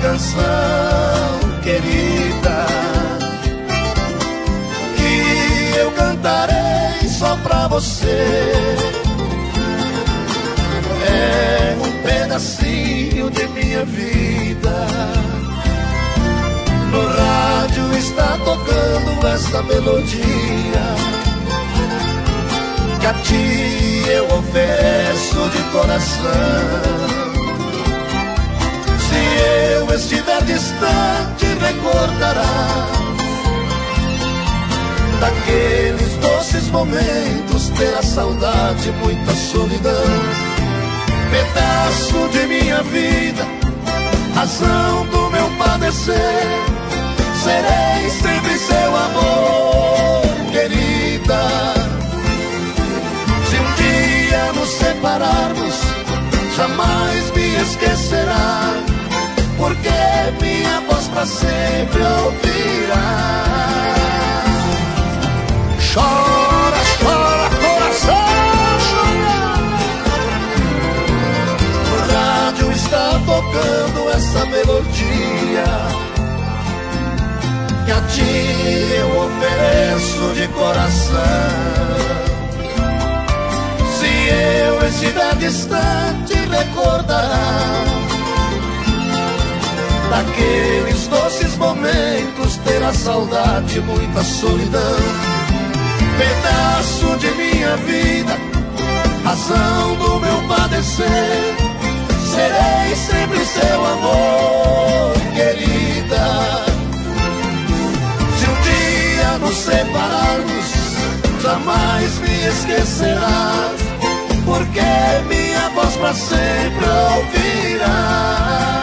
canção, querida, que eu cantarei só pra você. É um pedacinho de minha vida. No rádio está tocando esta melodia que a ti eu ofereço de coração. Se eu estiver distante, recordará daqueles doces momentos, terá saudade, muita solidão. Pedaço de minha vida, razão do meu padecer, serei sempre seu amor, querida. Se um dia nos separarmos, jamais me esquecerá, porque minha voz pra sempre ouvirá. Chora, chora, coração, chora. O rádio está tocando essa melodia que a ti eu ofereço de coração. Se eu estiver distante, recordará daqueles doces momentos, terá saudade, muita solidão. Pedaço de minha vida, razão do meu padecer, serei sempre seu amor, querida. Se um dia nos separarmos, jamais me esquecerás, porque minha voz pra sempre ouvirás.